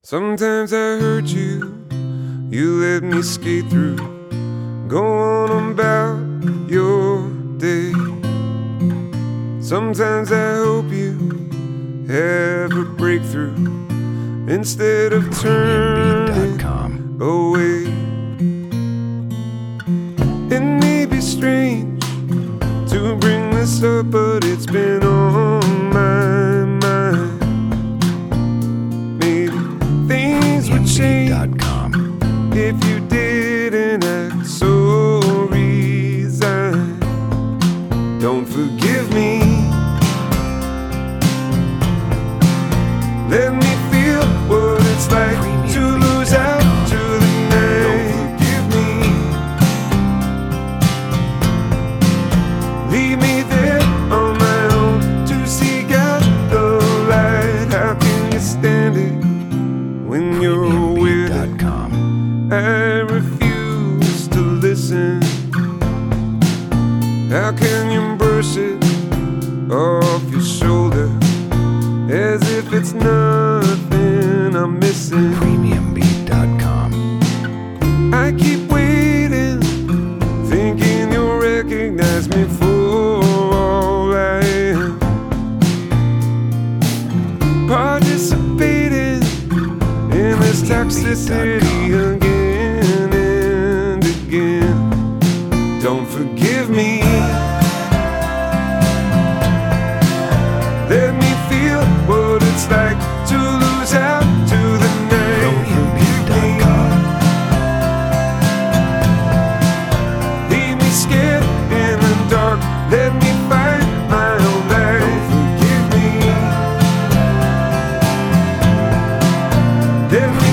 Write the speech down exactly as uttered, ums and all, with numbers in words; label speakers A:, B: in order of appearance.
A: Sometimes I hurt you, you let me skate through. Go on about your day. Sometimes I hope you have a breakthrough instead of turning away. It may be strange to bring this up, but it's been on my mind. Maybe things would change if you didn't act so resigned. Don't forgive me. Let me feel what it's like to lose out to the night. Don't forgive me. Leave me there on my own to seek out the light. How can you stand it when you're with it? I refuse to listen. How can you brush it off your shoulder as if it's nothing I'm missing?
B: Premium Beat dot com.
A: I keep waiting, thinking you'll recognize me for all I am. Participating in this toxicity again and again. Don't forgive me. Let me feel what it's like to lose out to the night. Don't forgive me. Leave me scared in the dark. Let me find my own light. Don't forgive me. Let me